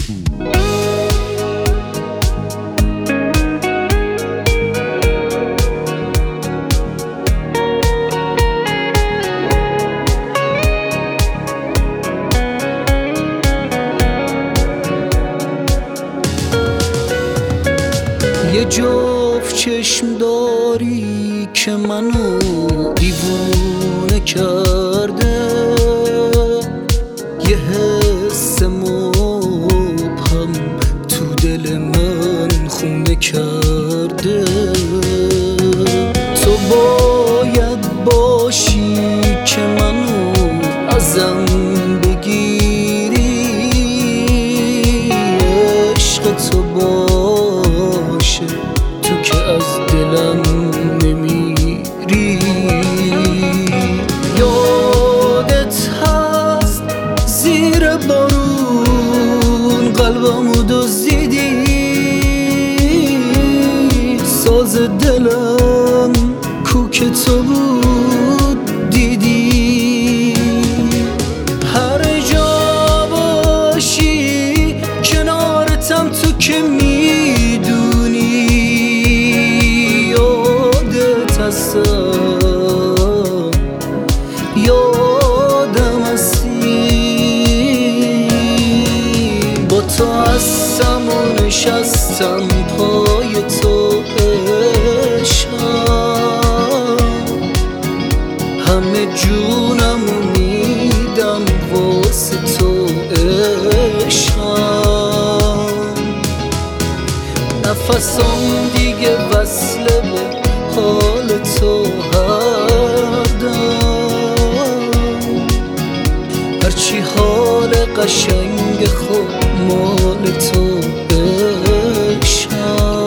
یه جفت چشم داری که منو دیوونه کرده، یه حس مبهم تو دل من خونه کرده. تو باید باشی که منو ازم بگیری، عشق تو باشه تو که از دلم نمیری. یادت هست زیر بارون قلبمو دزدیدی، ساز دلم کوک تو بود دیدی. هر جا باشی کنارتم تو که میدونی، یادت هستم یادم هستی. با تو هستم و نشستم پای تو عشقم، همه جونمو میدم واسه تو عشقم. نفسم دیگه وصله به حال تو هر دم، هرچی حال قشنگ خود مال تو عشقم.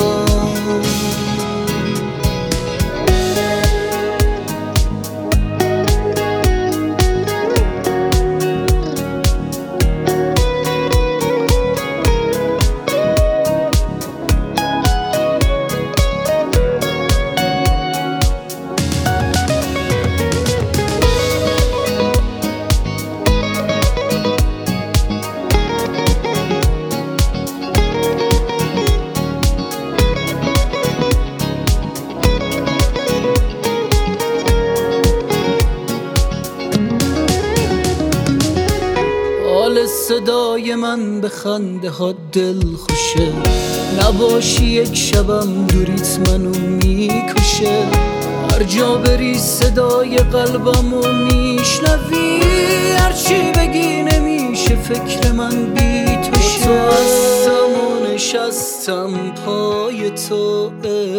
صدای من به خنده ها دل خوشه، نباشی یک شبم دوریت منو میکشه. هر جا بری صدای قلبمو میشنوی، هرچی بگی نمیشه فکر من بی تو شه. تو هستم و نشستم پای تو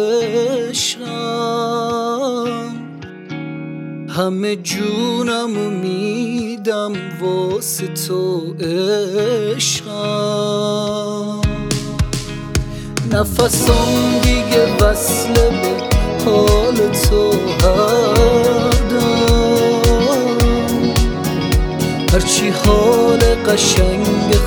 عشقم، همه جونمو میدم واسه تو عشقم. نفسم دیگه وصله به حال تو هر دم، هرچی حال قشنگ